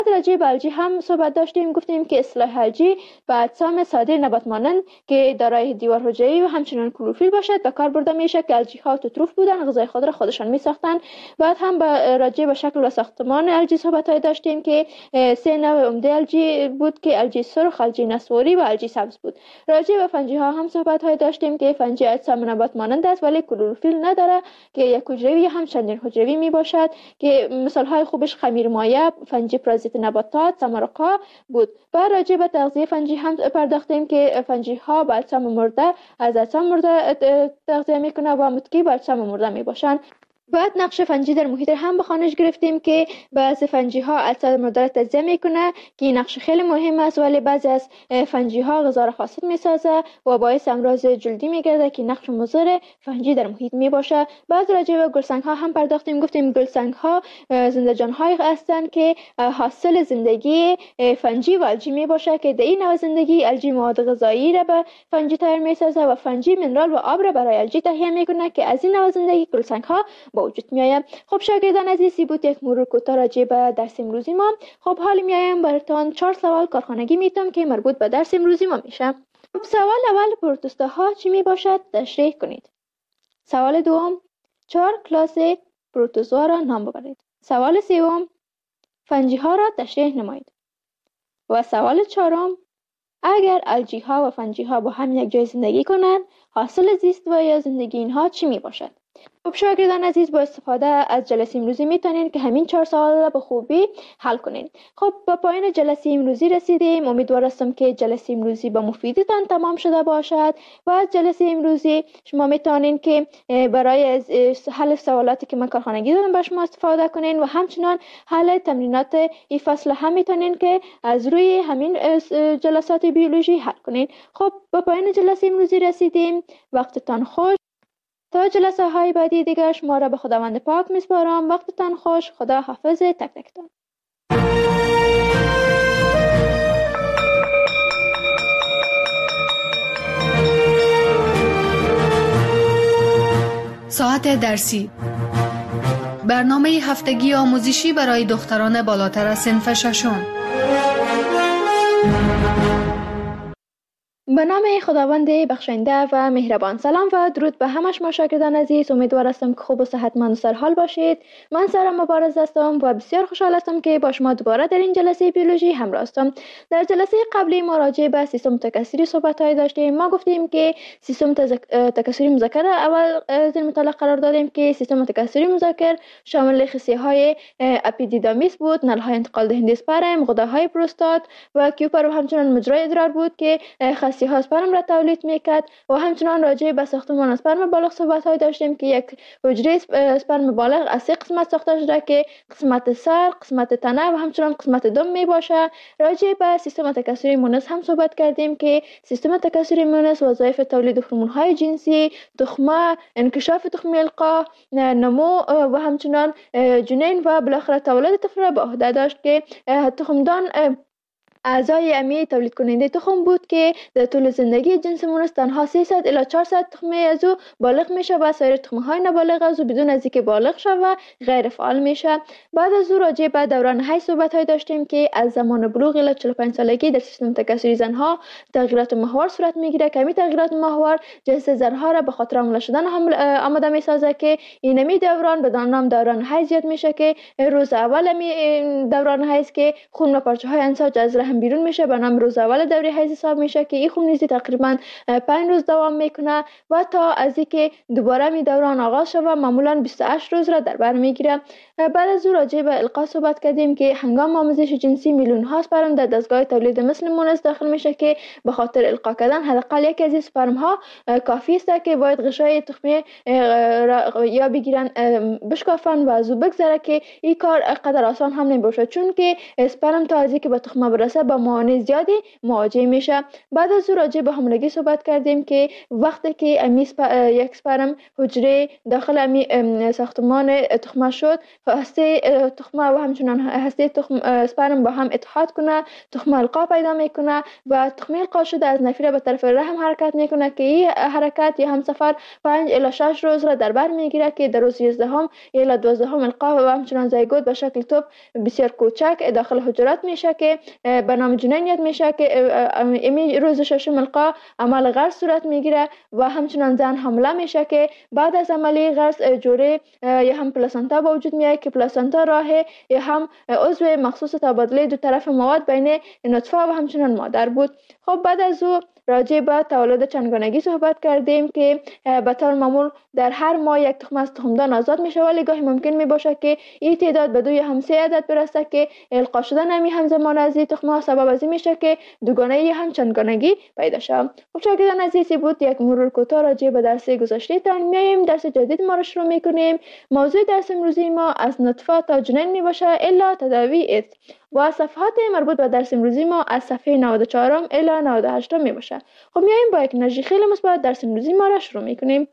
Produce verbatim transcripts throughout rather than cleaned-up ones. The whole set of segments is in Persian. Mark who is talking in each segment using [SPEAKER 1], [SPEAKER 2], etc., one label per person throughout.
[SPEAKER 1] راجع به الژی هم صحبت داشتیم. گفتیم که اصلاح الژی به اجسام ساده نبات مانند که دارای دیوار حجروی و همچنین کلروفیل باشد به کار برده میشه که الژی ها اوتوتروف بودن، غذای خود را خودشان میساختن. بعد هم به راجع به شکل و ساختمان الژی صحبت های داشتیم که سه نوع عمده الژی بود که الژی سرخ، الژی نسواری و الژی سبز بود. راجع به فنجی ها هم صحبت های داشتیم که فنجی اجسام نبات مانند است ولی کلروفیل نداره که یک حجروی هم چندین حجروی می باشد که مثال های خوبش خمیر مایع، فنجی پرازیت نباتات، سمرقا بود. و راجع به تغذیه فنجی هم پرداختیم که فنجی ها به اجسام مرده از اجسام مرده تغذیه میکنه و متکی به اجسام مرده می باشند. بعد نقش فنجی در محیط هم به خوانش گرفتیم که بعضی فنجی ها اجسام مرده را تجزیه میکنه که این نقش خیلی مهم است، ولی بعضی از فنجی ها غذا را فاسد میسازه و باعث امراض جلدی میگرده که نقش مضر فنجی در محیط میباشه. بعد راجع به گلسنگ ها هم پرداختیم. گفتیم گلسنگ ها زنده جان های هستند که حاصل زندگی فنجی و الژی میباشه که در این نوع زندگی الژی مواد غذایی را به فنجی تغییر میسازه و فنجی منرال و آب را برای الژی تهیه میکنه که از این نوع زندگی گلسنگ ها وجود میایم. خب شاگردان عزیزی بود یک مرور کوتاه راجع به درس امروزی ما. خب حالی میایم براتون چهار سوال کارخانگی میتونم که مربوط به درس امروزی ما میشه. خب سوال اول پروتوزوا ها چی میباشد تشریح کنید. سوال دوم چهار کلاس پروتوزوا را نام ببرید. سوال سوم فنجی ها را تشریح نمایید. و سوال چهارم اگر الژی ها و فنجی ها با هم یک جای زندگی کنند حاصل زیست و یا زندگی اینها چی میباشد. خب شاگردان عزیز با استفاده از جلسه امروزی میتونین که همین چهار سوال را به خوبی حل کنین. خب با پایان جلسه امروزی رسیدیم. امیدوار هستم که جلسه امروزی با مفیدتان تمام شده باشد و از جلسه امروزی شما میتونین که برای حل سوالاتی که من کارخانگی دادم به شما استفاده کنین و همچنان حل تمرینات این فصل هم میتونین که از روی همین جلسات بیولوژی حل کنین. خب با پایان جلسه امروزی رسیدیم. وقتتان خوش. تا جلسه های بعدی دیگر شما را به خداوند پاک میسپارم. وقتتان خوش. خدا حافظ تک تکتان.
[SPEAKER 2] ساعت درسی، برنامه هفتگی آموزشی برای دختران بالاتر از صنف ششم.
[SPEAKER 1] به نام خداوند بخشنده و مهربان. سلام و درود به همه شما شاگردان عزیز. امیدوار هستم که خوب و صحتمند و سرحال باشید. من سارا مبارز هستم و بسیار خوشحال هستم که با شما دوباره در این جلسه بیولوژی همراه هستم. در جلسه قبلی ما راجع به سیستم تکثری صحبت‌های داشتیم. ما گفتیم که سیستم تکثری مذکر اول در مطالعه قرار دادیم که سیستم تکثری مذکر شامل خصیه‌های اپیدیدامیس بود، نل‌های انتقال دهنده اسپرم، غده‌های پروستات و کیوپر و همچنین مجرای ادرار بود که خصیه ها اسپرم را تولید میکرد. و همچنان راجع به ساختمان اسپرم بالغ صحبت های داشتیم که یک حجره اسپرم بالغ از سه قسمت ساخته شده که قسمت سر، قسمت تنه و همچنان قسمت دم می باشه. راجع به سیستم تکثری مونس هم صحبت کردیم که سیستم تکثری مونس وظایف تولید هورمون های جنسی، تخمه، انکشاف تخمی القاح، نمو و همچنان جنین و بالاخره تولد طفل را به عهده داشت که تخمدان اعضای امی تولید کننده تخم بود که در طول زندگی جنس مونس تنها سیصد الی چهارصد تخمه از او بالغ میشه و سایر تخمه های نابالغ از او بدون از اینکه بالغ شوه غیر فعال میشه. بعد از او راجع به دوران حیض صحبت های داشتیم که از زمان بلوغ الی چهل و پنج سالگی در سیستم تکثری زنها تغییرات محور صورت میگیره که همین تغییرات محور جنس زنها را به خاطر حامله شدن آماده میسازه که اینمی دوران به نام دوران حیض یاد میشه که روز اول امی دوران حیض که خون و پارچه های انساج از رحم بیرون میشه به نام روز اول دوره حیض حساب میشه که این خون نیزی تقریبا پنج روز دوام میکنه و تا از اینکه دوباره می دوران آغاز شود معمولا بیست و هشت روز را در بر میگیره. بعد از او راجع به القا صحبت کردیم که هنگام آموزش جنسی میلیون ها اسپرم در دستگاه تولید مثل مونس داخل میشه که به خاطر القا کردن حداقل یکی از اسپرم ها کافی است که باید غشای تخمی یا بگیرن بشکافن و از او بگذره که این کار قدر آسان هم نمیشه چون که اسپرم تا از اینکه به تخمه برسه میرسه با موانع زیادی مواجه میشه. بعد از او راجع به حاملگی صحبت کردیم که وقتی که امی سپ... یک سپرم حجره داخل امی ساختمان تخمه شد، هسته تخمه و همچنان هسته تخم سپرم با هم اتحاد کنه، تخمه القا پیدا میکنه و تخمه القا شده از نفیره به طرف رحم حرکت میکنه که این حرکت یا همسفر پنج الی شش روز را در بر میگیره که در روز یازدهم الی دوازدهم القا و همچنان زایگوت به شکل توپ بسیار کوچک داخل حجرات میشه که به نام جنین یاد میشه که امی روز ششم القا عمل غرس صورت میگیره و همچنان زن حامله میشه که بعد از عملی غرس جوره یا هم پلاسنتا با وجود میاد که پلاسنتا راه یا هم عضو مخصوص تبادله دو طرف مواد بین نطفه و همچنان مادر بود. خب بعد از او راجع به تولد چندگانگی صحبت کردیم که به طور معمول در هر ماه یک تخم از تخمدان آزاد میشه، ولی گاهی ممکن می باشه که این تعداد به دو یا هم سه عدد برسه که القا شدن همی همزمان از این تخم ها سبب از این میشه که دوگانه یا هم چندگانگی پیدا شه. خب شاگردان عزیزی بود یک مرور کوتاه راجع به درس گذشته تان. میایم درس جدید ما رو شروع میکنیم. موضوع درس امروزی ما از نطفه تا جنین می باشه الا تداوی ایدز و صفحات مربوط به درس امروزی ما از صفحه نود و چهار الی نود و هشت می باشه. خب میایم با یک انرژی خیلی مثبت درس امروزی ما را شروع میکنیم.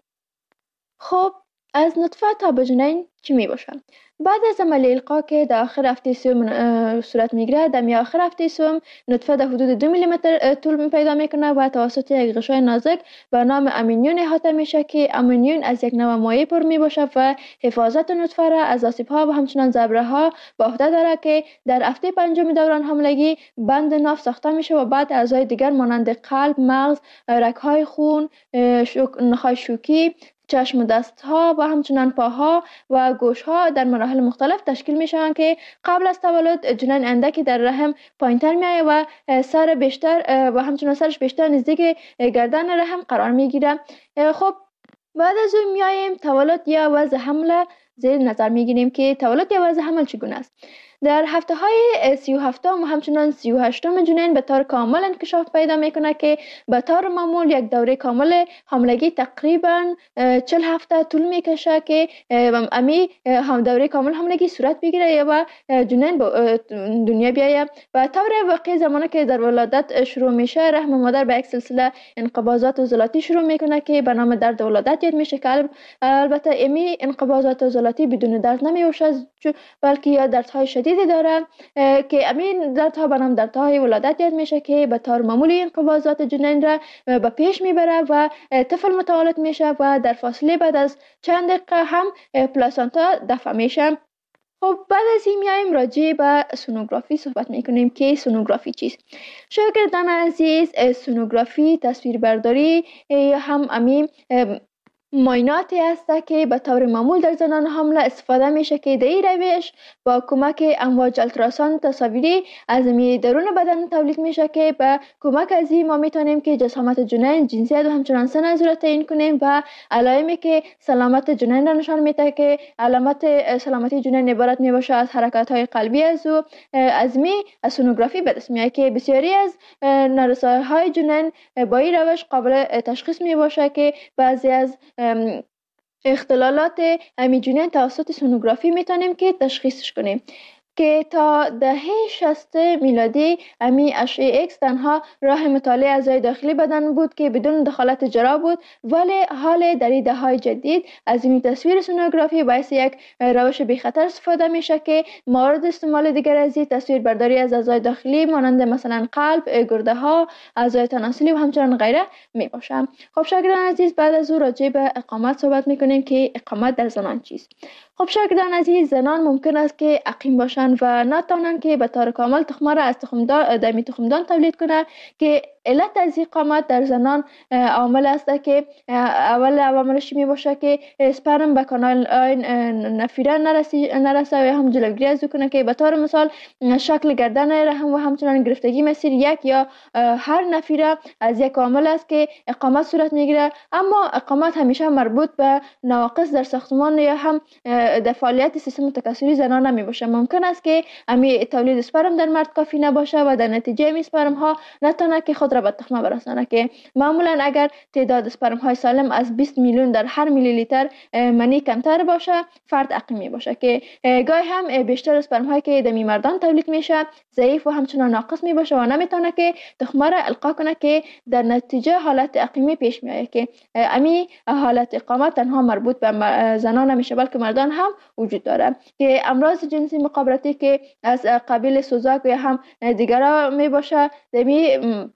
[SPEAKER 1] خب از نطفه تا به جنین چی می باشه؟ بعد از عمل القا که در آخر هفته سوم صورت میگیره، در می آخر هفته سوم نطفه در حدود دو میلی متر طول پیدا میکنه و توسط یک غشای نازک به نام امینیون احاطه میشه که امینیون از یک نوع مایع پر می باشه و حفاظت نطفه را از آسیب ها و همچنان ضربه ها به عهده داره که در هفته پنجم دوران حاملگی بند ناف ساخته میشه و بعد اعضای دیگر مانند قلب، مغز، رگ‌های خون، نخاع شوکی، چشم و دست ها و همچنان پاها و گوش ها در مراحل مختلف تشکیل می شوند که قبل از تولد جنین اندکی در رحم پایینتر می آید و سر بیشتر و همچنان سرش بیشتر نزدیک گردن رحم قرار می گیره. خب بعد از اون می آییم تولد یا وضع حمل زیر نظر می گیریم که تولد یا وضع حمل چگونه است. در هفته های سی و هفتم و همچنان سی و هشتم جنین به طور کامل انکشاف پیدا میکنه که به طور معمول یک دوره کامل حاملگی تقریبا چهل هفته طول میکشه که امی هم دوره کامل حاملگی صورت بگیره یا و جنین به دنیا بیایه. و طور واقعی زمانی که در ولادت شروع میشه، رحم مادر به یک سلسله انقباضات عضلاتی شروع میکنه که به نام درد ولادت یاد میشه که البته امی انقباضات عضلاتی بدون درد نمیوشه بلکه یا دردهای شدید داره که امین دردها به نام دردهای ولادت یاد میشه که به طور معمولی انقباضات جنین را به پیش میبره و طفل متولد میشه و در فاصله بعد از چند دقیقه هم پلاسنتا دفع میشه. خب بعد از این میایم راجع به سونوگرافی صحبت میکنیم که سونوگرافی چیست. شاگردان عزیز، سونوگرافی تصویربرداری هم امین معایناتی است که به طور معمول در زنان حامله استفاده میشه که در این روش با کمک امواج التراساند تصاویری از می درون بدن تولید میشه که به کمک از این ما میتونیم که جسامت جنین، جنسیت و همچنان سن از را تعیین کنیم و علائمی که سلامت جنین را نشان میده که علامت سلامتی جنین عبارت میباشه از حرکات های قلبی از او از می از سونوگرافی به دست میاد که بسیاری از نارسایی های جنین با این روش قابل تشخیص میباشه که بعضی از اختلالات امی جنین توسط سونوگرافی میتونیم که تشخیصش کنیم که تا دهه شصت میلادی امی اشعه ایکس تنها راه مطالعه اعضای داخلی بدن بود که بدون دخالت جراح بود، ولی حال در این دهه‌های جدید از این تصویر سونوگرافی باعث یک روش بی خطر استفاده میشه که مورد استعمال دیگر از این تصویر برداری از اعضای داخلی مانند مثلا قلب، گرده ها، اعضای تناسلی و همچنان غیره می باشه. خب شاگردان عزیز، بعد از او راجع به اقامت صحبت میکنیم که اقامت در زنان چیست. خب شاگردان عزیز، زنان ممکن است که عقیم باشند و نتوانند که به طور کامل تخمه را از تخمدان دمی تخمدان تولید کنند که علت از اقامت در زنان عامل است که اول عواملش می باشه که اسپرم به کانال نفیره نرسه و هم جلوگیری از او کنه که به طور مثال شکل گردن رحم و همچنان گرفتگی مسیر یک یا هر نفیره از یک عامل است که اقامت صورت میگیره. اما اقامت همیشه مربوط به نواقص در ساختمان یا هم در فعالیت سیستم تکثری زنان نمی باشه. ممکن است که امی تولید اسپرم در مرد کافی نباشه و در نتیجه امی اسپرم ها نتونه که خود را به تخمه برسانه که معمولا اگر تعداد اسپرم های سالم از بیست میلیون در هر میلی لیتر منی کمتر باشه فرد عقیمی باشه که گاهی هم بیشتر اسپرم هایی که دمی مردان تولید میشه ضعیف و همچنان ناقص می باشه و نمیتونه که تخمه را القا کنه که در نتیجه حالت عقیمی پیش میآید که امی حالت اقامت تنها مربوط به زنان نمیشه بلکه مردان هم وجود داره که امراض جنسی مقابلتی که از قبیل سوزاک یا هم دیگرها می باشه دمی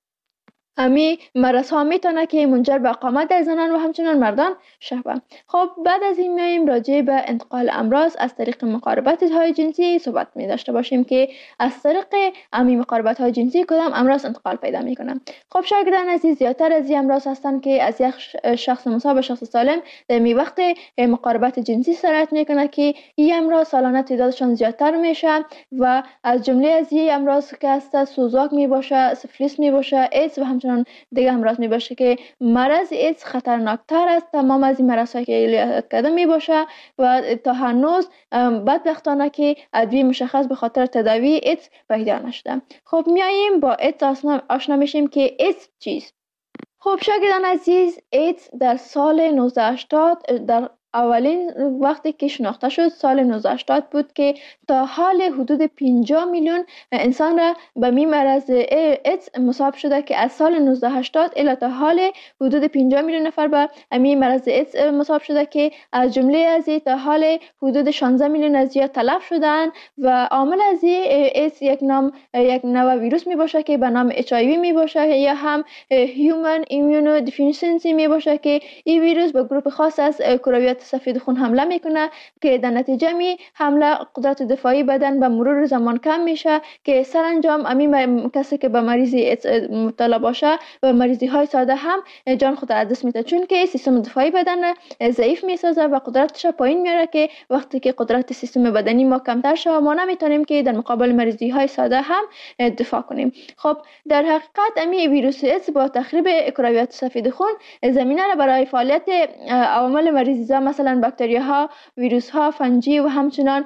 [SPEAKER 1] امی مرض ها میتونه که منجر به اقامت در زنان و همچنان مردان شوه. خب بعد از این میایم راجع به انتقال امراض از طریق مقاربت های جنسی صحبت می داشته باشیم که از طریق امی مقاربت های جنسی کدام امراض انتقال پیدا میکنه. خب شاگردان عزیز زیادتر از این امراض هستند که از یک شخص مصاب به شخص سالم در می وقت مقاربت جنسی سرایت میکنه که این امراض سالانه تعدادشان زیادتر میشه و از جمله از این امراض که هست سوزاک می باشه، سفلیس می باشه، ایدز و همچنان دیگه امراض می باشه که مرض ایدز خطرناکتر است تمام از این مرض هایی که یاد کرده می باشه و تا هنوز بدبختانه که ادویه مشخص به خاطر تداوی ایدز پیدا نشده. خب میاییم با ایدز آشنا میشیم که ایدز چیست. خب شاگردان عزیز ایدز در سال نوزده هشتاد در اولین وقتی که شناخته شد سال نوزده هشتاد بود که تا حال حدود پنجاه میلیون انسان را به می مرض ایدز مصاب شده که از سال نوزده هشتاد الی تا حال حدود پنجاه میلیون نفر به می مرض ایدز مصاب شده که از جمله از تا حال حدود شانزده میلیون از یا تلف شدن و عامل از ایدز یک نام یک نوع ویروس می باشه که به نام اچ آی وی می باشه یا هم هیومن ایمیونو دیفیشنسی می باشه که این ویروس به گروه خاص از کرویات سفید خون حمله میکنه که در نتیجه می حمله قدرت دفاعی بدن به مرور زمان کم میشه که سرانجام امی کسی که به مریضی مبتلا باشه و مریضی های ساده هم جان خود از دست میده چون که سیستم دفاعی بدن ضعیف میسازه و قدرتش پایین میاره که وقتی که قدرت سیستم بدنی ما کمتر شه ما نمیتونیم که در مقابل مریضی های ساده هم دفاع کنیم. خب در حقیقت امی ویروس ایدز با تخریب کرویات سفید خون زمینه را برای فعالیت عوامل مریضی مثلا باکتریاها، ویروس ها، فنجی و همچنان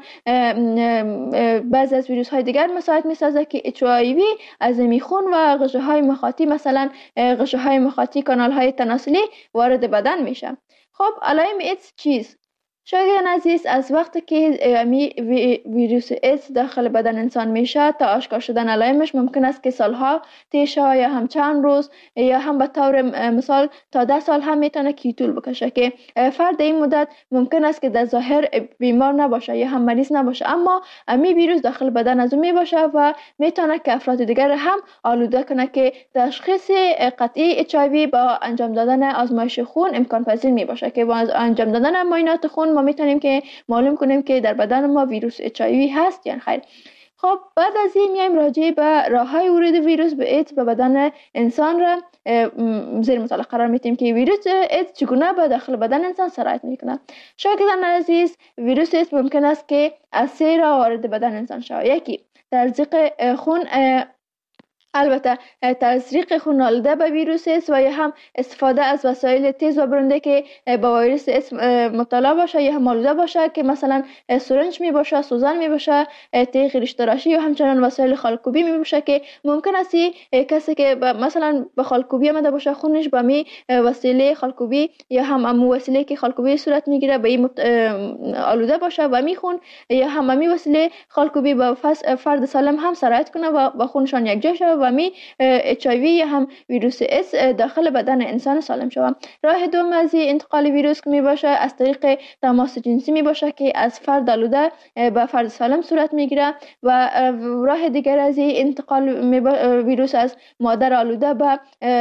[SPEAKER 1] بعضی از ویروس های دیگر مساعد میسازه که اچ آی وی از میخون و غشه های مخاطی مثلا غشه های مخاطی کانال های تناسلی وارد بدن میشه. خب علائم ایدز چیست؟ شاگردان عزیز از وقتی که امی ویروس ایدز داخل بدن انسان میشه تا آشکار شدن علائمش ممکن است که سالها طی شه یا هم چند روز یا هم به طور مثال تا ده سال هم میتونه که طول بکشه که فرد این مدت ممکن است که در ظاهر بیمار نباشه یا هم مریض نباشه اما امی ویروس داخل بدن از اون میباشه و میتونه که افراد دیگر هم آلوده کنه که تشخیص قطعی اچ آی وی با انجام دادن آزمایش خون امکان پذیر میباشه که با انجام دادن معاینات خون ما میتونیم که معلوم کنیم که در بدن ما ویروس اچ آی وی هست یا خیر. خب بعد از این میایم راجع به راههای ورود ویروس به ایدز به بدن انسان را زیر مطالعه قرار میدیم که ویروس ایدز چگونه به داخل بدن انسان سرایت میکنه. شاگردان عزیز ویروس ایدز ممکن است که از سه راه وارد بدن انسان شود. یکی تزریق خون، البته تزریق خون آلوده به ویروس ایدز و یا هم استفاده از وسایل تیز و برنده که با ویروس ایدز مبتلا باشه یا هم آلوده باشه که مثلا سرنج می باشه، سوزن می باشه، تیغ ریش‌تراشی و همچنان وسایل خالکوبی می باشه که ممکن است کسی که مثلا به خالکوبی آمده باشه خونش به می وسیله خالکوبی یا هم امو وسیله که خالکوبی صورت میگیره به این آلوده باشه و می خون یا هم می وسیله خالکوبی با فرد سالم هم سرایت کنه و با خونشان یک جا شه و می اچ آی وی یا هم ویروس ایدز داخل بدن انسان سالم شود. راه دوم از انتقال ویروس که می باشه از طریق تماس جنسی می باشه که از فرد آلوده به فرد سالم صورت میگیره و راه دیگر از انتقال ویروس از مادر آلوده به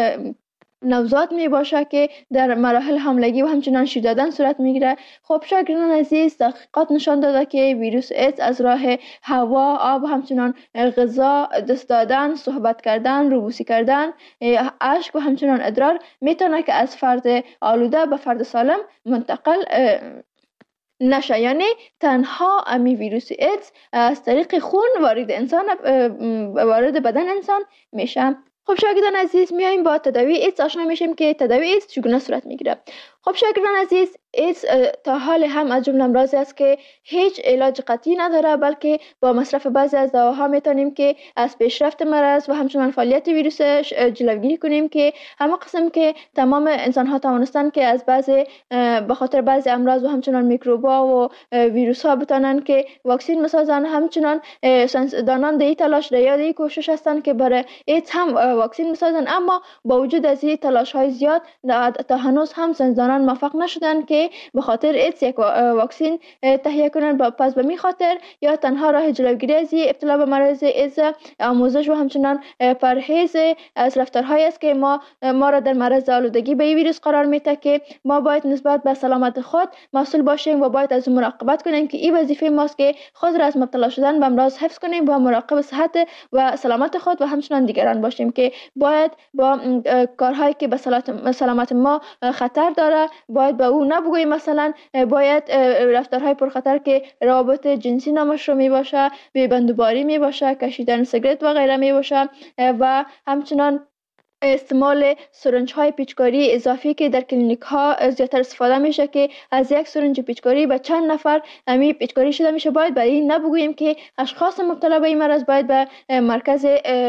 [SPEAKER 1] نوزاد می باشه که در مراحل حاملگی و همچنان شیر دادن صورت میگیره. خب شاگردان عزیز تحقیقات نشان داده که ویروس ایدز از راه هوا، آب و همچنان غذا، دست دادن، صحبت کردن، روبوسی کردن، اشک و همچنان ادرار میتونه که از فرد آلوده به فرد سالم منتقل نشه. یعنی تنها امی ویروس ایدز از طریق خون وارد انسان وارد بدن انسان میشه. خب شاگردان عزیز میایم با تداوی ایدز آشنا میشیم که تداوی ایدز چگونه صورت میگیره. خب شاگردان عزیز، ایدز تا حال هم از جمله امراضی است که هیچ علاج قطعی نداره، بلکه با مصرف بعضی از دواها میتونیم که از پیشرفت مرض و همچنان فعالیت ویروسش جلوگیری کنیم که همه قسم که تمام انسان ها توانستن که از بعضی به خاطر بعضی امراض و همچنان میکروبا و ویروس ها بتونن که واکسین مسازن. همچنان ساینسدانان در تلاش در یاد کوشش هستن که برای ایدز هم واکسین مسازن، اما با وجود از این تلاش های زیاد تا هنوز هم ساینسدانان موفق نشدن که به خاطر ایدز یک واکسین تهیه کنن. پس به می خاطر یا تنها راه جلوگیری از ابتلا به مرض ایدز آموزش و همچنان پرهیز از رفتارهایی است که ما ما را در معرض آلودگی به این ویروس قرار میده که ما باید نسبت به سلامت خود مسئول باشیم و باید از مراقبت کنیم که این وظیفه ماست که خود را از مبتلا شدن به امراض حفظ کنیم و مراقب صحت و سلامت خود و همچنان دیگران باشیم که باید با کارهایی که به سلامت ما خطر داره باید به او نبگوییم. مثلا باید رفتارهای پرخطر که روابط جنسی نامشروع می باشه، بی‌بندوباری می باشه، کشیدن سیگرت و غیره می باشه و همچنان استعمال سرنج های پیچکاری اضافی که در کلینیک ها زیادتر استفاده میشه که از یک سرنج پیچکاری به چند نفر امی پیچکاری شده میشه. باید برای این نبگوییم که اشخاص مبتلا به این مرض باید به مرکز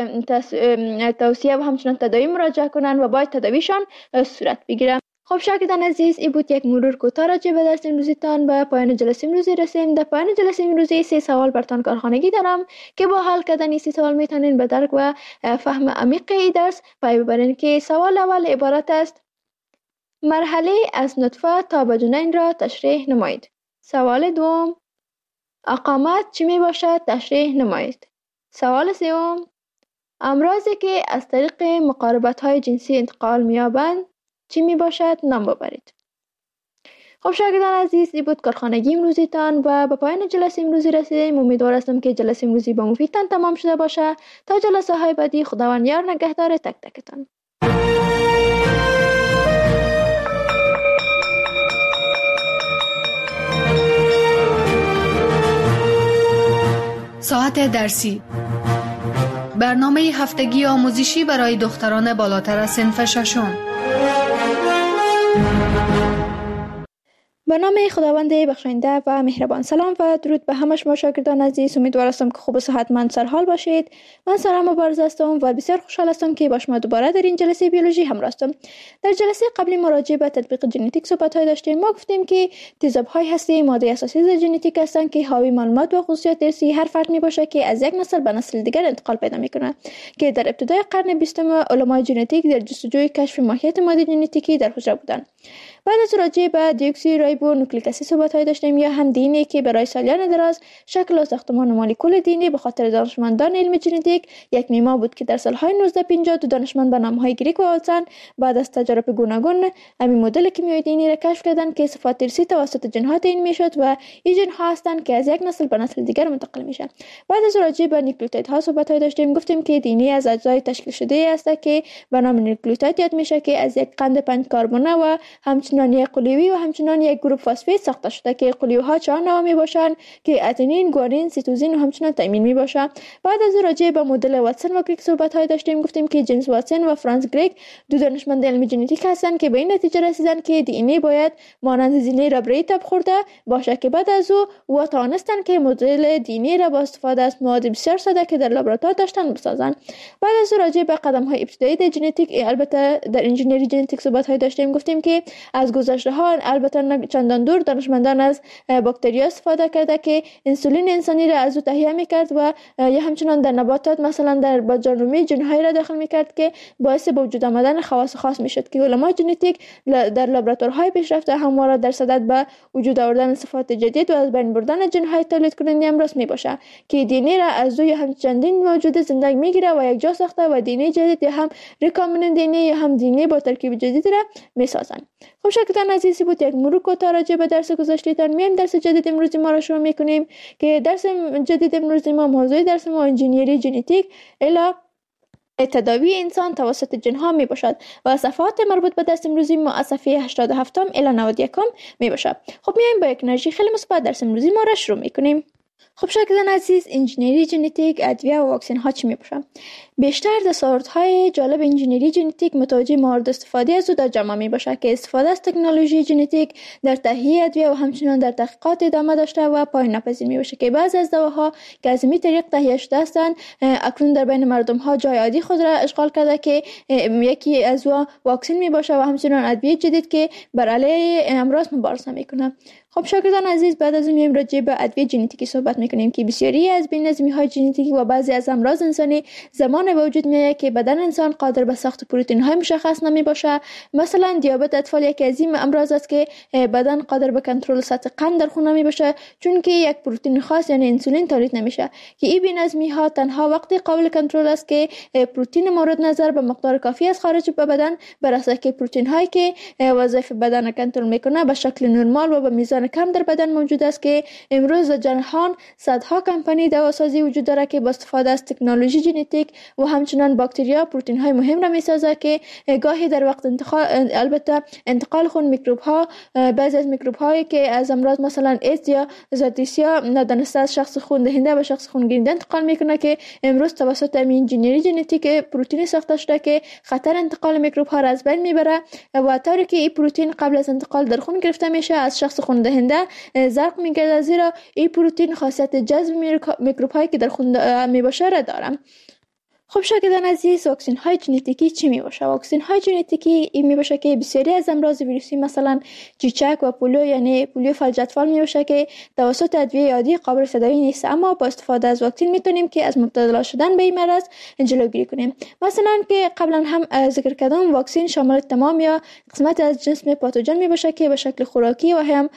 [SPEAKER 1] توصیه و همچنان تداوی مراجعه کنند و باید تداویشان صورت بگیره. خب شاگردان عزیز، این بود یک مرور کوتاه راجع به درس امروزیتان. به پایان جلسه امروزی رسیم. در پایان جلسه امروزی سه سوال برتان کارخانگی دارم که با حل کردن این سه سوال میتونین به درک و فهم عمیق این درس پی ببرین که سوال اول عبارت است: مرحله از نطفه تا به جنین را تشریح نمایید. سوال دوم: اقامت چی می باشد؟ تشریح نمایید. سوال سوم: امراضی که از طریق مقاربت های جنسی انتقال می‌یابند چی می باشد؟ نام ببرید. خب شاگردان عزیز، این بود کارخانگی امروزیتان و به پایان جلسه امروزی رسیدیم. امیدوار هستم که جلسه امروزی با مفیدتان تمام شده باشه. تا جلسه های بعدی، خداوند یار نگهدار تک تکتان.
[SPEAKER 2] ساعت درسی، برنامه هفتگی آموزشی برای دختران بالاتر از صنف ششم.
[SPEAKER 1] به نام خداوند بخشاینده و مهربان. سلام و درود به همه شما شاگردان عزیز. امیدوار هستم که خوب و صحتمند سرحال باشید. من سارا مبارز هستم و بسیار خوشحال هستم که با شما دوباره در این جلسه بیولوژی همراه هستم. در جلسه قبلی مراجعه به تطبیق ژنتیک صحبت‌های داشتیم. ما گفتیم که تیزاب‌های هستی ماده اساسی ژنتیک هستند که حاوی معلومات و خصوصیات ارثی هر فرد میباشه که از یک نسل به نسل دیگر انتقال پیدا میکنه که در ابتدای قرن بیستم علمای ژنتیک در جستجوی کشف ماهیت ماده ژنتیکی در حجره بودند. بعد از راجع به دیوکسی رایبو نوکلیک اسید صحبت‌های داشتیم یا هم دی ان ای که برای سالیان دراز شکل و ساختمان مولکول دی ان ای به خاطر دانشمندان علم ژنتیک یک معما بود که در سال‌های نوزده پنجاه دو دانشمند به نام‌های گریک و آلسن بعد از تجارب گوناگون همین مدل کیمیایی دی ان ای را کشف کردند که صفات ارثی توسط ژن‌ها تعیین می‌شد و این ژن‌ها هستند که از یک نسل به نسل دیگر منتقل میشه. بعد از راجع به نیوکلیوتیدها صحبت‌های داشتیم. گفتیم که دی ان ای از اجزای تشکیل شده است که به نام نیوکلیوتید یاد میشه که از یک قند پنج کربونه و همچنین یک قلیوی و همچنان یک گروپ فسفید ساخته شده که قلیوها چهار نوع می باشند که اتنین، گوارین، سیتوزین و همچنان تایمین می باشه. بعد از راجع به مدل واتسون و کریک صحبت های داشتیم. گفتیم که جیمز واتسون و فرانس کریک دو دانشمند علم ژنتیک هستند که به این نتیجه رسیدند که دی ان ای باید مانند زینه ربری تب خورده باشه که بعد از او و توانستند که مدل دی ان ای را با استفاده از مواد بسیار ساده که در لابراتوار داشتن بسازند. بعد از راجع به قدم های ابتدایی در ژنتیک البته در انجینری ژنتیک صحبت های داشتیم. گفتیم که از گذشته ها البته نه چندان دور دانشمندان از باکتریا استفاده کرده که انسولین انسانی را از او تهیه میکرد و یا همچنان در نباتات مثلا در باجانرومی ژن‌هایی را داخل میکرد که باعث به وجود آمدن خواص خاص میشد که علمای ژنتیک در لابراتوارهای پیشرفته همواره در صدد به وجود آوردن صفات جدید و از بین بردن ژن‌های تولید کننده امراض میباشه که دی ان ای را از او یا هم چندین موجود زنده میگیره و یک جا ساخته و دی ان ای جدید یا هم ریکامبیننت دی ان ای یا هم دی ان ای با ترکیب جدید را میسازن. خب شاگردان عزیزی بود یک مرور کوتاه راجع به درس گذشته‌تان. میایم درس جدید امروزی ما را شروع میکنیم که درس جدید امروزی ما موضوع درس ما انجینیری ژنتیک الی تداوی انسان توسط ژن‌ها می باشد و صفحات مربوط به درس امروزی ما از صفحه هشتاد و هفت الی نود و یک می باشد. خب میایم با یک انرژی خیلی مثبت درس امروزی ما را شروع میکنیم. خب شاگردان عزیز، انجینری ژنتیک، ادویه و واکسن ها چی میباشن؟ بیشتر دستاوردهای جالب انجینری ژنتیک متوجه موارد استفاده از او در جامعه میباشد که استفاده از تکنولوژی ژنتیک در تهیه ادویه و همچنین در تحقیقات ادامه داشته و پایان ناپذیر میباشد که بعضی از دواها که از این طریق تهیه شده هستند اکنون در بین مردم ها جای عادی خود را اشغال کرده که یکی از او واکسن میباشد و همچنین ادویه جدید که بر علیه امراض مبارزه میکنه. خب شاگردان عزیز، بعد از میایم راجع به ادویه ژنتیکی صحبت میکنیم که بسیاری از بی‌نظمی‌های ژنتیکی و بعضی از امراض انسانی زمان به وجود میاد که بدن انسان قادر به ساخت پروتئین‌های مشخص نمیباشه. مثلا دیابت اطفال یکی از این امراض است که بدن قادر به کنترل سطح قند در خون نمیباشه چون که یک پروتئین خاص یعنی انسولین تولید نمیشه که این بی‌نظمی‌ها تنها وقتی قابل کنترل است که پروتئین مورد نظر به مقدار کافی از خارج به بدن برسه که پروتئین‌هایی که وظایف بدن کنترل میکنه به شکل نرمال و به میزان کم در بدن موجود است که امروز در جهان صدها کمپانی دواسازی وجود داره که با استفاده از تکنولوژی ژنتیک و همچنان باکتریا پروتئین های مهم را میسازه که گاهی در وقت انتقال البته انتقال خون میکروب ها بعضی از میکروب هایی که از امراض مثلا ایدز یا زادیسیا ندانسته از شخص خون دهنده به شخص خون گیرنده انتقال میکنه که امروز توسط انجینری ژنتیک پروتئین ساخته شده که خطر انتقال میکروب ها را از بین میبره و طوری که این پروتئین قبل از انتقال در خون گرفته میشه از شخص خون دهنده زرق میگرده، زیرا این پروتئین خاصیت جذب میکروب هایی که در خون میباشه را داره. خب شاگردان عزیز، واکسن های ژنتیکی چی می باشه؟ واکسن های ژنتیکی این می باشه که بسیاری از امراض ویروسی مثلا چیچک و پولیو یعنی پولیو فلج اطفال می باشه که توسط ادویه عادی قابل تداوی نیست، اما با استفاده از واکسن میتونیم که از مبتلا شدن به این مرض جلوگیری کنیم. مثلا که قبلا هم ذکر کردم واکسن شامل تمام یا قسمت از جسم پاتوژن می باشه که به شکل خوراکی و هم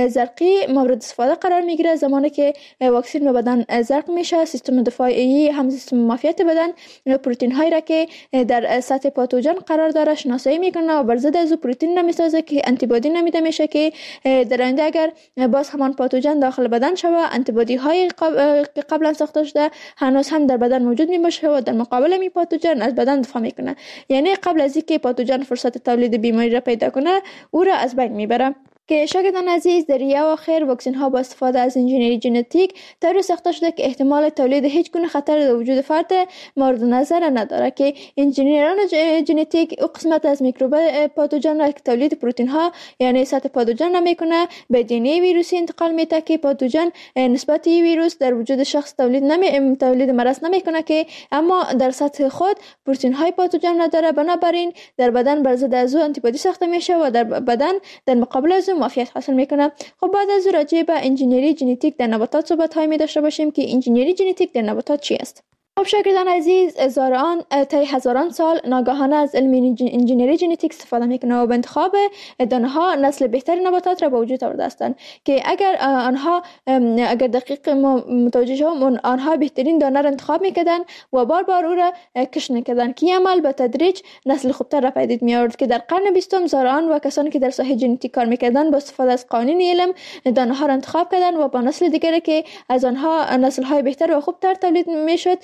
[SPEAKER 1] زرقی مورد استفاده قرار میگیره. زمانی که واکسن به بدن زرق میشه، سیستم دفاعی هم سیستم معافیت بدن پروتئین هایی را که در سطح پاتوژن قرار داره شناسایی میکنه و بر ضد از پروتئین را میسازه که آنتی بادی نامیده میشه که در آینده اگر باز همان پاتوژن داخل بدن شوه آنتی بادی های که قبلا ساخته شده هنوز هم در بدن موجود میباشه و در مقابل می پاتوژن از بدن دفاع میکنه، یعنی قبل از اینکه پاتوژن فرصت تولید بیماری را پیدا کنه او را از بین میبره. که شاگردان عزیز، در اواخر واکسن ها با استفاده از انجینری ژنتیک طوری ساخته شده که احتمال تولید هیچ گونه خطر در وجود فرد مورد نظر نداره که انجینران ژنتیک او قسمت از میکروب پاتوژن را که تولید پروتئین ها یعنی سطح پاتوژن را میکنه به دی ان ای ویروسی انتقال میده که پاتوژن نسبت ویروس در وجود شخص تولید نمی تولید مرض نمیکنه که اما در سطح خود پروتئین های پاتوژن را داره، بنابراین در بدن بر ضد از او آنتی بادی ساخته میشه و در بدن در مقابل از معافیت حاصل میکنه. خب بعد از راجع به انجینری ژنتیک در نباتات صحبت های می داشته باشیم که انجینری ژنتیک در نباتات چی است؟ خب شاگردان عزیز، هزاران تا هزاران سال ناگهانه از علم انجینری ژنتیک استفاده میکنه و به انتخاب دانه ها نسل بهتری نباتات را به وجود آورده هستند که اگر آنها اگر دقیق متوجه شویم آنها بهترین دانه را انتخاب میکردن و بار بار او را کشت میکردن که عمل به تدریج نسل خوبتر را پدید می آورد که در قرن بیستم زارعان و کسانی که در ساحه ژنتیک کار میکردن با استفاده از قوانین علم دانه ها را انتخاب کردن و با نسل دیگری که از آنها نسل های بهتر و خوبتر تولید میشد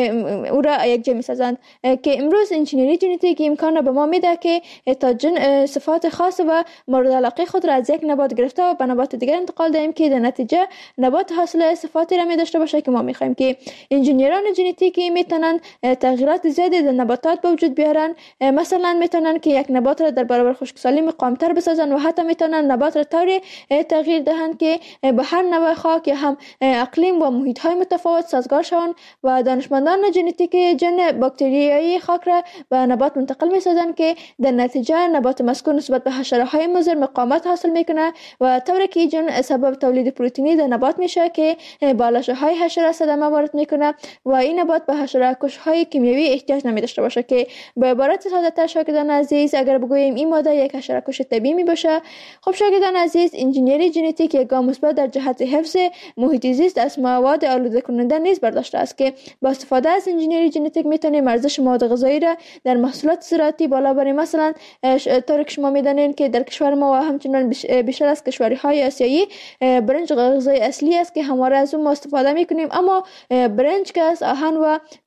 [SPEAKER 1] او را یک جا می‌سازند که امروز انجینری ژنتیک امکان را به ما میده که تا جن صفات خاص و مورد علاقه خود را از یک نبات گرفته و به نبات دیگر انتقال دهیم که در نتیجه نبات حاصل صفاتی را می داشته باشه که ما می‌خوایم. که انجینران ژنتیکی میتونن تغییرات زیادی در نباتات به وجود بیارن، مثلا میتونن که یک نبات را در برابر خشکسالی مقاوم‌تر بسازن و حتی میتونن نبات را طوری تغییر دهند که به هر نوع خاک یا هم اقلیم و محیط‌های متفاوت سازگار شوند و دانشمندان ژنتیک ژن باکتریایی خاک را به نبات منتقل می‌سازند که در نتیجه نبات مسکون نسبت به حشره‌های مضر مقاومت حاصل میکنه و طوری که ژن سبب تولید پروتئینی در نبات میشه که با لاشه‌های حشره صدمه وارد میکنه و این نبات به حشره‌کش‌های کیمیایی احتیاج نمی‌داشته باشه. که به عبارت ساده‌تر شاگردان عزیز اگر بگوییم این ماده یک حشره‌کش طبیعی میباشه. خب شاگردان عزیز، انجینری ژنتیک یک گام مثبت در جهت حفظ محیط زیست از مواد آلوده کننده نیز برداشته است که با استفاده از انجینری ژنتیک میتونیم ارزش مواد غذایی را در محصولات زراعتی بالا بریم. مثلا طوری که شما میدانید که در کشور ما و همچنین بیشتر از کشورهای آسیایی برنج غذای اصلی است که همواره از اون ما استفاده میکنیم، اما برنج که از آهن و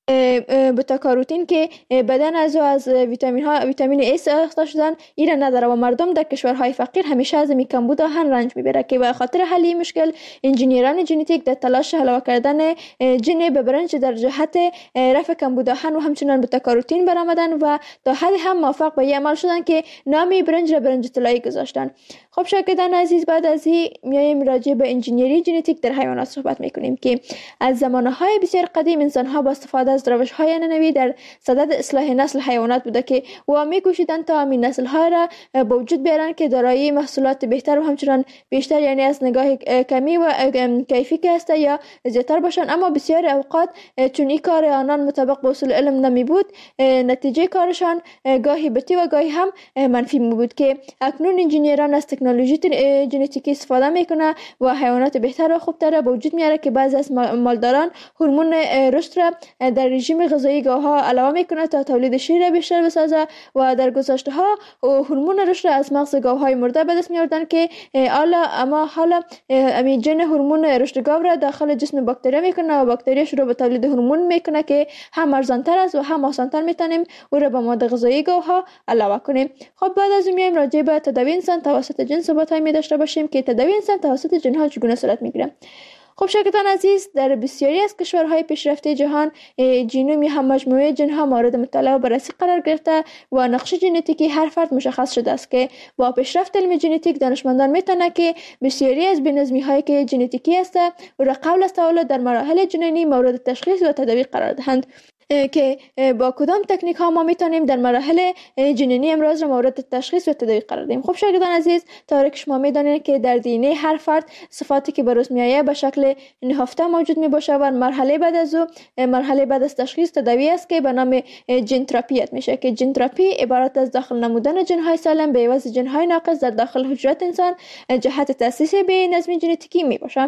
[SPEAKER 1] بتا کاروتین که بدن از از ویتامین ها ویتامین ای ساخته شدن ایران نداره و مردم در کشورهای فقیر همیشه از می کمبود آهن رنج میبره که به خاطر حل این مشکل انجینیران ژنتیک در تلاش علاوه کردن ژن به برنج در جهت رفع کمبود آهن و همچنان بتا کاروتین برآمدن و تا حد هم موفق به این عمل شدن که نام برنج را برنج طلایی گذاشتن. خب شاگردان عزیز، بعد از این میایم راجع به انجینری ژنتیک در حیوانات صحبت میکنیم که از زمانهای بسیار قدیم انسان ها با استفاده از روش‌های نوی در صدد اصلاح نسل حیوانات بوده که و می‌کوشیدند تا همین نسل‌ها را به وجود بیارن که دارای محصولات بهتر و همچنان بیشتر، یعنی از نگاه کمی و کیفی که است یا زیادتر باشن. اما بسیار اوقات چون این کار آنان مطابق با اصول علم نمی بود، نتیجه کارشان گاهی بتی و گاهی هم منفی می بود که اکنون انجینیران از تکنولوژی ژنتیکی استفاده میکنه و حیوانات بهتر و خوبتر به وجود میاره که بعضی از مالداران هورمون رشد را در رژیم غذایی گاه‌ها علاوه میکنه تا تولید شیر بیشتر بسازه و در گذشته ها هورمون رشد از مغز گاوهای مرده به دست می‌آوردن که حالا اما حالا امی ژن هورمون رشد گاو را داخل جسم باکتری میکنه و باکتری شروع به تولید هورمون میکنه که هم ارزانتر است و هم آسانتر میتونیم او را به مواد غذایی گاوها علاوه کنیم. خب بعد از اون میایم راجع به تداوی انسان توسط جن صحبت‌های می داشته باشیم که تداوی انسان توسط جن‌ها چگونه صورت میگیره. خب شاگردان عزیز، در بسیاری از کشورهای پیشرفته جهان ژنوم هم مجموعه ژن‌ها مورد مطالعه و بررسی قرار گرفته و نقش ژنتیکی هر فرد مشخص شده است که با پیشرفت علم ژنتیک دانشمندان میتونن که بسیاری از بی‌نظمی‌هایی که ژنتیکی است و را قبل از تولد در مراحل جنینی مورد تشخیص و تداوی قرار دهند که با کدام تکنیک ها ما میتونیم در مراحل جنینی امراض را مورد تشخیص و تداوی قرار دهیم. خب شاگردان عزیز، طوری که شما میدانید که در دی ان ای هر فرد صفاتی که بروز میآید به شکل نهفته موجود می باشه و مرحله بعد از او مرحله بعد از تشخیص تداوی است که به نام ژن تراپی میشه که ژن تراپی عبارت از داخل نمودن ژن های سالم به عوض ژن های ناقص در داخل حجرات انسان جهت تاسیس به نظم ژنتیکی می باشه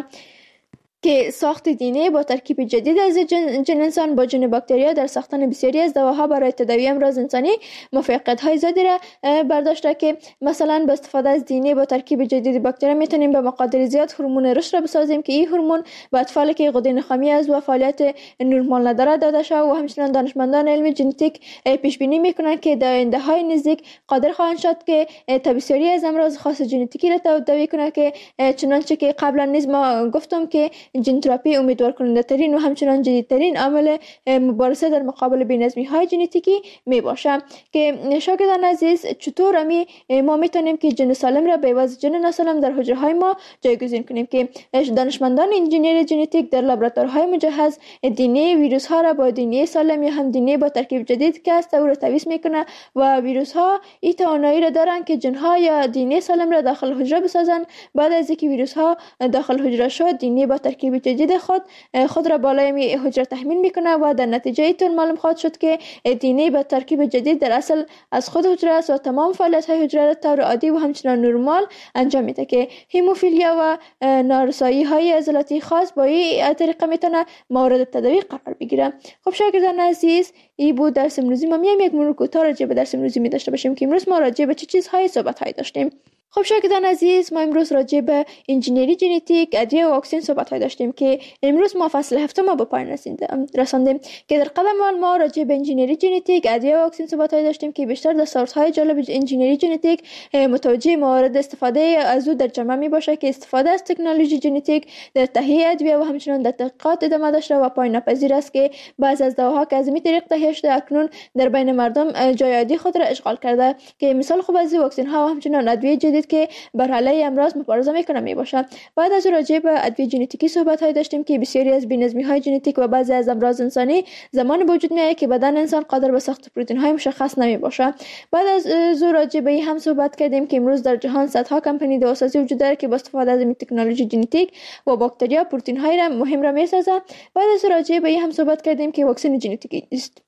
[SPEAKER 1] که ساخت دی ان ای با ترکیب جدید از جن, جن انسان با جن باکتریا در ساختن بسیاری از دواها برای تداوی امراض انسانی موفقیت های زیادی را برداشته که مثلا با استفاده از دی ان ای با ترکیب جدید باکتریا میتونیم به مقادیر زیاد هورمون رشد را بسازیم که این هورمون به اطفالی که غده نخامی از و فعالیت نورمال نداره داده شده و همچنین دانشمندان علم ژنتیک پیش بینی میکنند که در آینده های نزدیک قادر خواهند شد که تا بسیاری از امراض خاص ژنتیکی را تداوی کنند که چنانچه که قبلا نیز ما گفتم که ژن تراپی امیدوار کننده ترین و همچنان جدیدترین عامل مبارزه در مقابل بی‌نظمی های ژنتیکی می باشه. که شاگردان عزیز، چطور امی ما میتونیم که ژن سالم را به عوض ژن ناسالم در حجره های ما جایگزین کنیم که دانشمندان انجینری ژنتیک در لابراتوارهای مجهز دی ان ای ویروس ها را با دی ان ای سالم یا هم دی ان ای با ترکیب جدید که است او را تمیز میکنه و ویروس ها این توانایی را دارن که ژن ها یا دی ان ای سالم را داخل حجره بسازن. بعد از اینکه ویروس ها داخل حجره شد، دی ان ای با ترکیب جدید خود خود را بالای می حجره تحمیل میکنه و در نتیجه ایتون معلوم خواهد شد که دی ان ای با ترکیب جدید در اصل از خود حجره است و تمام فعالیت های حجره را طور عادی و همچنان نرمال انجام میده که هموفیلیا و نارسایی های عضلاتی خاص با این طریقه میتونه مورد تداوی قرار بگیره. خب شاگردان عزیز، این بود درس امروزی. ما میایم یک مرور کوتاه راجع به درس امروزی می داشته باشیم که امروز ما راجع به چه چیزهای صحبت های داشتیم. خب شاگردان عزیز، ما امروز راجع به انجینری ژنتیک، ادویه و واکسن صحبت های داشتیم که امروز ما فصل هفتم ما به پایان رساندیم که در قدم اول ما راجع به انجینری ژنتیک، ادویه و واکسن صحبت های داشتیم که بیشتر دستاوردهای جالب انجینری ژنتیک متوجه موارد استفاده از او در جامعه می باشه که استفاده از تکنولوژی ژنتیک در تهیه ادویه و همچنین در تحقیقات ادامه داشته و پایان ناپذیر است که بعضی از دواها که از این طریق تهیه شده اکنون در بین مردم جای عادی خود را اشغال کرده که مثال خوب از واکسن ها و همچنین ادویه جدید که بر علیه امراض مبارزه میکنه می باشه. بعد از راجع به ادویه ژنتیکی صحبت های داشتیم که بسیاری از بی‌نظمی های ژنتیک و بعضی از امراض انسانی زمان وجود میاد که بدن انسان قادر به ساخت پروتئین های مشخص نمی باشه. بعد از زو راجع به هم صحبت کردیم که امروز در جهان صدها کمپانی دواسازی وجود داره که با استفاده از تکنولوژی ژنتیک و باکتریا پروتئین های مهم را میسازه. بعد از راجع به هم صحبت کردیم که واکسن ژنتیکی است.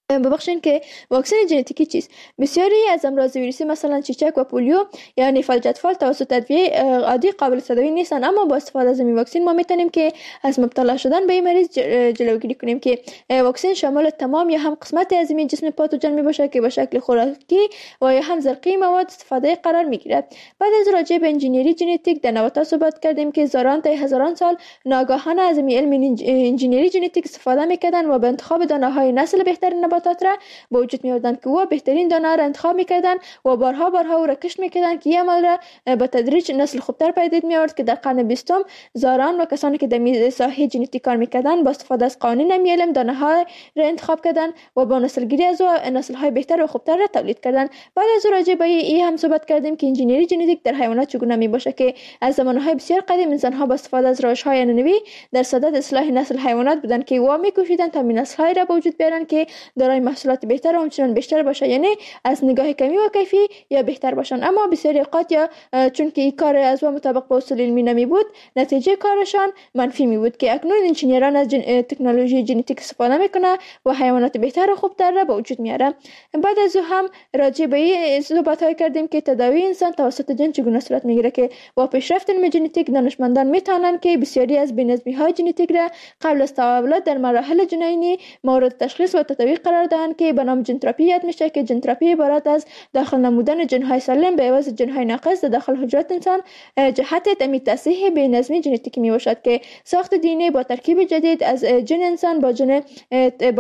[SPEAKER 1] ببخشید که واکسن ژنتیکی چیست؟ بسیاری از امراض ویروسی مثلا چیچک و پولیو یعنی فلج اطفال توسط ادویه عادی قابل تداوی نیستند، اما با استفاده از این واکسن ما میتونیم که از مبتلا شدن به این مریض جلوگیری کنیم که واکسن شامل تمام یا هم قسمت از این جسم پاتوژن می باشه که به شکل خوراکی و یا هم زرقی مواد استفاده قرار میگیرد. بعد از راجع به انجینری ژنتیک در نباتات صحبت کردیم که هزاران تا هزاران سال ناگهانه از علم انجینری ژنتیک استفاده میکردن و به انتخاب دانه های نسل بهترین نباتات را به وجود می آوردند که او بهترین دانه را انتخاب میکردن و بارها بارها او را کشت میکردن که این عمل را به تدریج نسل خوبتر پدید می آورد که در قرن بیستم زاران و کسانی که در ساحه ژنتیک کار میکردن با استفاده از قوانین علم دانه ها را انتخاب کردن و با نسلگیری از او نسل های بهتر و خوبتر را تولید کردن. بعد از راجع به این هم صحبت کردیم که انجینری ژنتیک در حیوانات چگونه می باشه که از زمانهای بسیار قدیم انسان ها با استفاده از روش های عنعنوی در صدد اصلاح نسل حیوانات بودند که او میکوشیدند تا نسل های را به وجود بیارن که دارای محصولات بهتر و همچنان بیشتر باشه، یعنی از نگاه کمی و کیفی یا بهتر باشن. اما بسیاری اوقات یا چون که این کار از و مطابق با اصول علمی نمی بود نتیجه کارشان منفی می بود که اکنون انجینران از جن... تکنولوژی ژنتیک استفاده میکنه و حیوانات بهتر و خوبتر را به وجود میاره. بعد از او هم راجع به این صحبت های کردیم که تداوی انسان توسط جن چگونه صورت میگیره که با پیشرفت علم ژنتیک دانشمندان میتونن که بسیاری از بی‌نظمی های ژنتیک را قبل از تولد در مراحل جنینی مورد تشخیص و تطبیق قرار دهند که به نام ژن تراپی یاد میشه که ژن تراپی عبارت از داخل نمودن ژن های سالم به عوض ژن های ناقص در داخل حجرات انسان جهت تامین تصحیح بی‌نظمی ژنتیکی می باشد که ساخت دی ان ای با ترکیب جدید از ژن انسان با ژن